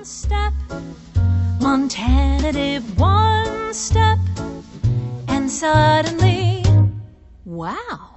step. Montana did one step, and suddenly, wow.